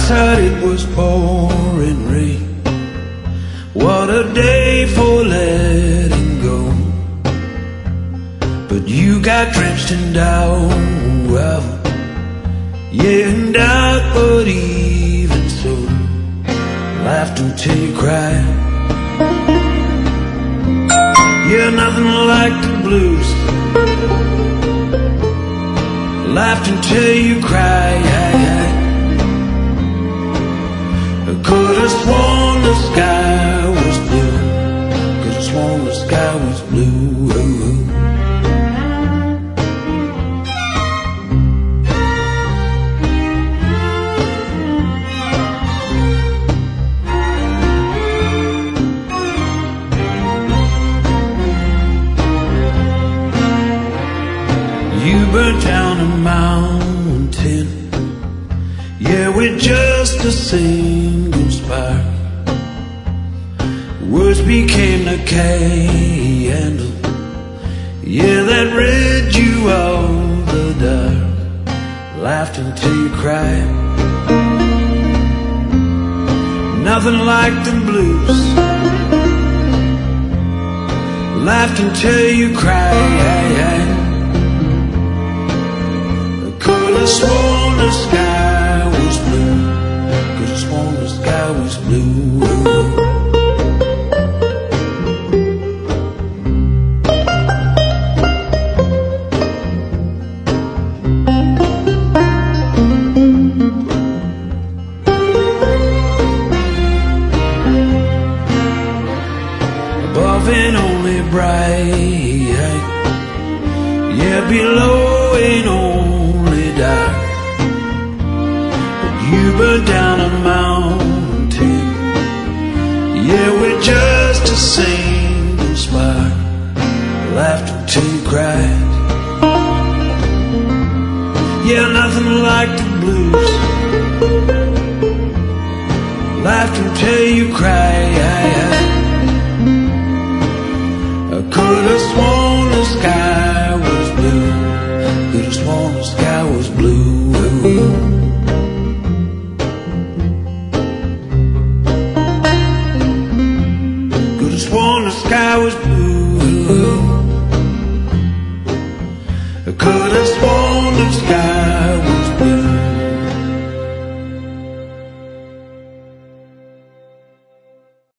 outside it was pouring rain. What a day for letting go. But you got drenched in doubt. Yeah, in doubt, but even so, laughed until you cried. Yeah, nothing like the blues. Laughed until you cried. I could have sworn the sky was blue. Could have sworn the sky was blue. You burnt down a mountain, yeah, with just a single spark. Words became the candle, yeah, that rid you of the dark. Laughed until you cried. Nothing like the blues. Laughed until you cried. Could have sworn the sky was blue. Could have sworn the sky was blue. Above and only bright, yeah, below ain't only dark. But you burned down a mountain, yeah, with just a single spark. Laughed until you cried. Yeah, nothing like the blues. Laughed until you cried. I could have sworn the sky was blue. Could have sworn the sky was blue.